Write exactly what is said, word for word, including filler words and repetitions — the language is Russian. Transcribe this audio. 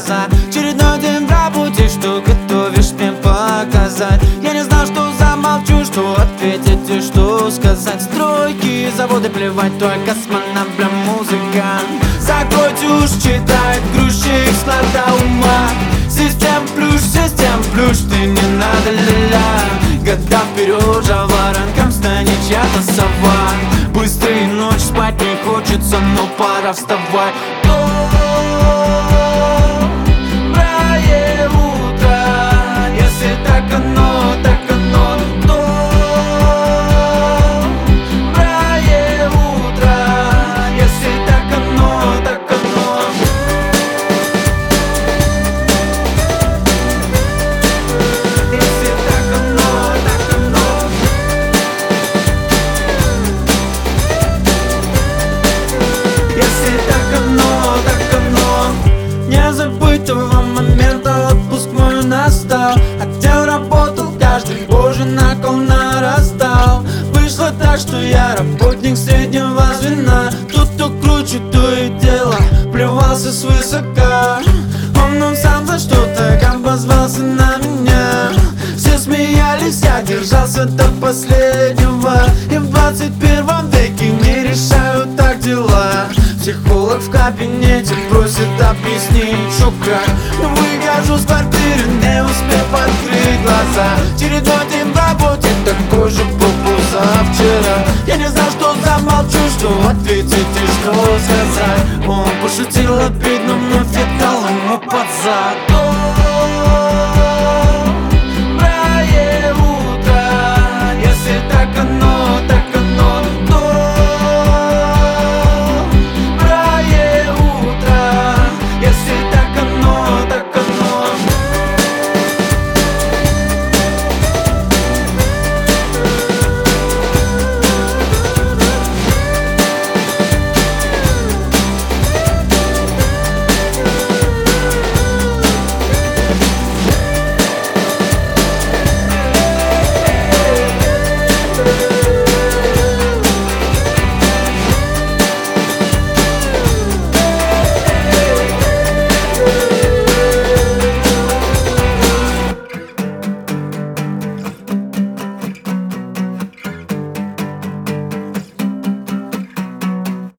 глаза. Очередной день в работе, что готовишь мне показать? Я не знал, что замолчу, что ответить и что сказать. Стройки, заводы, плевать, только космонавт, музыкант. Закройте уж, читает грузчик склада ума. Систем плюс, систем плюс, ты не надо ля-ля. Года вперед, жаворонком станет чья-то сова. Быстрый ночь, спать не хочется, но пора вставать. Доброе утро, если так оно, так оно. Доброе утро, если так оно, так оно. Если так оно, так оно. Если так оно, так оно. Незабытого момента отпуск мой настал. Отдел работал, каждый божий накол нарастал. Вышло так, что я работник среднего звена. Тот, кто круче, то и дело плевался свысока. Он нам сам за что-то обозвался на меня. Все смеялись, я держался до последнего. И в двадцать первом веке не решают так дела. Психолог в кабинете просит объяснить, что как. Но выхожу с квартиры, не успев открыть глаза. Очередной день в работе, такой же был позавчера. Я не знал, что замолчу, что ответить и что сказать. Он пошутил обидно, вновь я дал ему под зад.